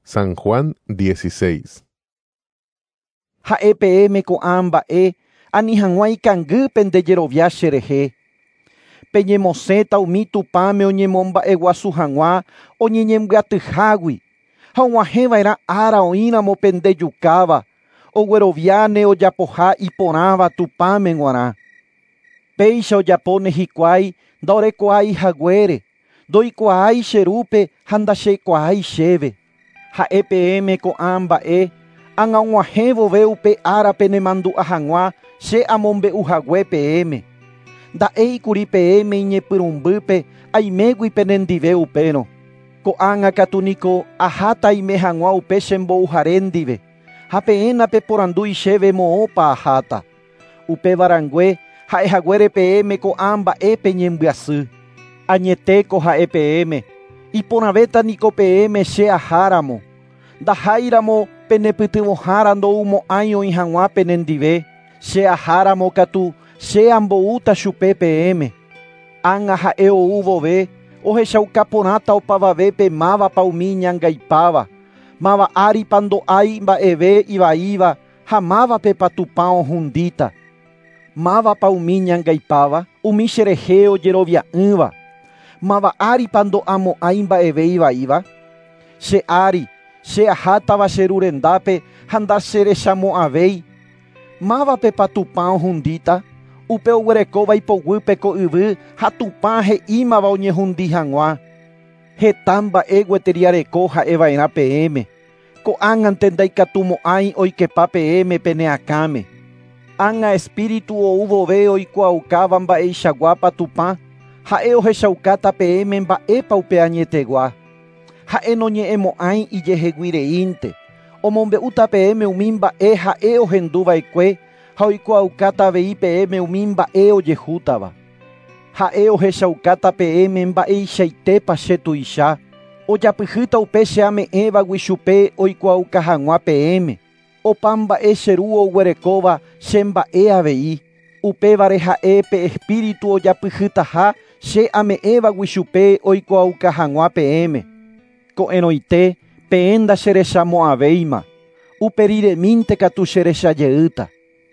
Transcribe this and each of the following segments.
San Juan 16. Ha'e pe'ẽme ko'ã mba'e ani hag̃ua ikangýpe nde jerovia cherehe. Peñemosẽta umi tupãme oñemomba'eguasu hag̃ua oñeñembyatýhágui ha og̃uahẽva'erã ára oĩramo pende jukáva ogueroviáne ojapoha iporãva tupãme g̃uarã. Péicha ojapóne hikuái ndaorekuaái haguére, ndoikuaái che rúpe ha ndachekuaái chéve. Ha'e pe'ẽme ko'ã mba'e ág̃a og̃uahẽ vove upe árape nemandu'a hag̃ua che amombe'uhague pe'ẽme. Nda'éikuri pe'ẽme iñepyrũmbýpe aimégui penendive upérõ. Ko'ág̃a katu niko aháta aime hag̃ua upe chembouhare ndive. Ha peẽnape porandu ichéve moõpa aháta. Upe varangue ha'ehaguére pe'ẽme ko'ã mba'épe ñembyasy. Añetéko ha'e pe'ẽme. Iporãvéta niko pe'ẽme che aháramo. Ndaháiramo penepytyvõhára ndoumo'ãi oĩ hag̃ua penendive. Che aháramo katu che amboúta chupe pe'ẽme. Ág̃a ha'e ou vove ohechaukaporãta opavavépe mávapa umi iñangaipáva, máva áripa ndo'ái mba'eve ivaíva ha mávapepa tupã ohundíta. Mávapa umi iñangaipáva umi cherehe ojerovia'ỹva, máva áripa ndo'amo'ãi mba'eve ivaíva. Che ári, che ahátava che rurendápe ha ndacherechamo'ãvéi. Mávapepa tupã ohundíta. Upe oguerekóva ipoguýpe ko yvy ha tupã he'ímava oñehundi hag̃ua. Heta mba'e gueteriareko ha'eva'erã pe'ẽme. Ko'ág̃ante ndaikatumo'ãi oikepa pe'ẽme peneakáme. Ág̃a espíritu ou vove oikuaukáva mba'eichaguápa tupã, ha'e ohechaukáta pe'ẽme mba'épa upe añetegua. Ha'e noñe'ẽmo'ãi ijeheguireínte. Omombe'úta pe'ẽme umi mba'e ha'e ohenduva'ekue ha oikuaukáta avei pe'ẽme umi mba'e ojehútava. Ha'e ohechaukáta pe'ẽme mba'eichaitépa che tuicha. Ojapyhýta upe che ame'ẽvagui chupe oikuauka hag̃ua pe'ẽme. Opa mba'e che ru oguerekóva che mba'e avei. Upévare ha'e pe espíritu ojapyhýtaha che ame'ẽvagui chupe oikuauka hag̃ua pe'ẽme. Ko'ẽroite peẽ ndacherechamo'ãvéima. Uperiremínte katu cherechajeýta.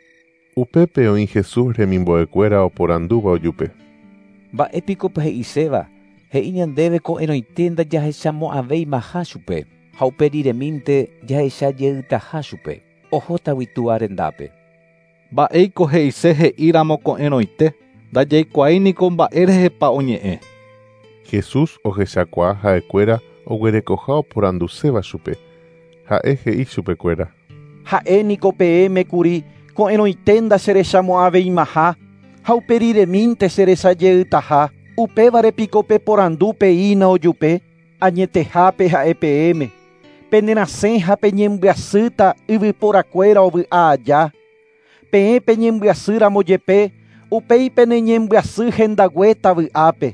Upépe oĩ Jesús remimbo'ekuéra oporandúva ojupe. Mba'épiko he'iséva, he'i ñandéve ko'ẽroite ndajahechamo'ãvéimaha chupe, ha uperiremínte jahechajeýtaha chupe. Ohótagui tu arendápe. Mba'éiko he'ise he'íramo ko'ẽroite, ndajaikuáiniko mba'e rehepa oñe'ẽ. Jesús ohechakua ha'ekuéra oguerekoha oporanduséva chupe. Ha'e he'i chupekuéra. Ha'e niko pe'ẽme kuri ko'ẽroite ndacherechamo'ãvéimaha ha uperiremínte cherechajeýtaha. Upévare piko peporandu peína ojupe añetehápe ha'e pe'ẽme. Penerasẽ ha peñembyasýta yvyporakuéra ovy'a aja. Peẽ peñembyasýramo jepe upéipe neñembyasy hendaguéta vy'ápe.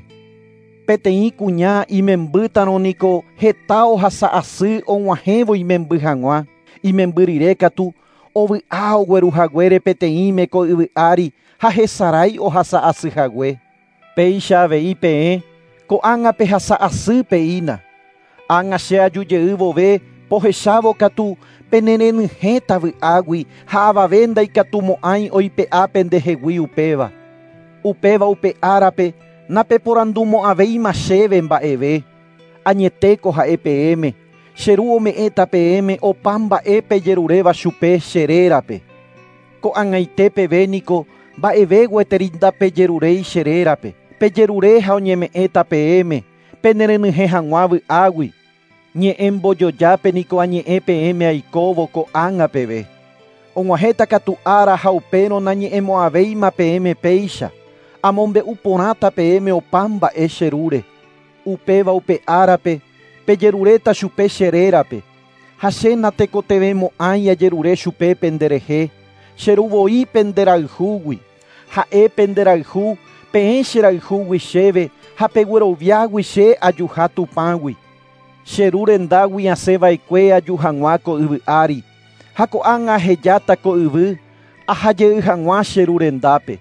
Peteĩ kuña imembýtarõ niko heta ohasa'asy og̃uahẽvo imemby hag̃ua. Imemby rire katu ovy'a ogueruhaguére peteĩme ko yvy'ári ha hesarái ohasa'asyhague. Péicha avei peẽ ko'ág̃ape hasa'asy peína. Ág̃a che ajujey vove pohechávo katu penerenyhẽta vy'águi ha avave ndaikatumo'ãi oipe'a pendehegui upéva. Upéva upe árape napeporandumo'ãvéima chéve mba'eve. Añetéko ha'e pe'ẽme. Cheru ome'ẽta pe'ẽme opa mba'épe jeruréva chupe cherérape. Ko'ag̃aite peve niko mba'eve gueterinda pejeruréi cherérape. Pejerure ha oñeme'ẽta pe'ẽme penerenyhẽ hag̃ua vy'águi. Ñe'ẽ mbojojápe niko añe'ẽ pe'ẽme aikóvo ko'ág̃a peve. Og̃uahẽta katu ára ha upérõ nañe'ẽmo'ãvéima pe'ẽme péicha. Amombe'u porãta pe'ẽme opa mba'e cherúre. Upéva upe árape pejeruréta chupe cherérape. Ha chéna tekotevemo'ãi ajerure chupe penderehe. Cheruvoi penderayhúgui. Ha'e penderayhu peẽ cherayhúgui chéve ha pegueroviágui che ajuha tupãgui. Cherurendágui asẽva'ekue aju hag̃ua ko yvy'ári. Ha ko'ág̃a hejáta ko yvy ahajey hag̃ua cherurendápe.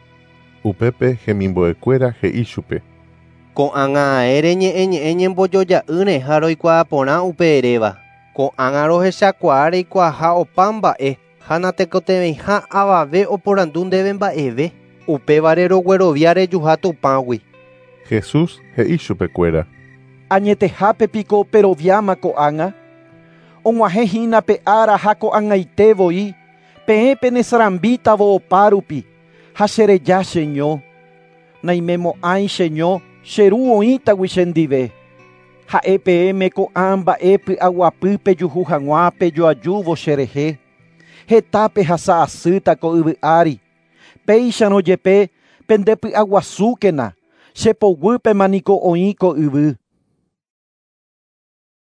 Upépe hemimbo'ekuéra he'i chupe. Ko'ág̃a aére ñe'ẽ ñembojoja'ýre ha roikuaa porã upe eréva. Ko'ág̃a rohechakuaa reikuaaha opa mba'e ha natekotevẽiha avave oporandu ndéve mba'eve. Upévare roguerovia rejuha tupãgui. Jesús he'i chupekuéra. Añetehápe piko peroviáma ko'ág̃a. Og̃uahẽhína pe ára ha ko'ag̃aitevoi. Peẽpe nesarambítavo opárupi. Ha chereja cheño. Naimemo'ãi cheño, cheru oĩtagui chendive. Ha'e peẽme ko'ã mba'e py'aguapy pejuhu hag̃ua pejoajúvo cherehe. Hetápe hasa asýta ko yvy ári. Péicharõ jepe pendepy'aguasúkena. Chepoguýpemaniko oĩ ko yvy.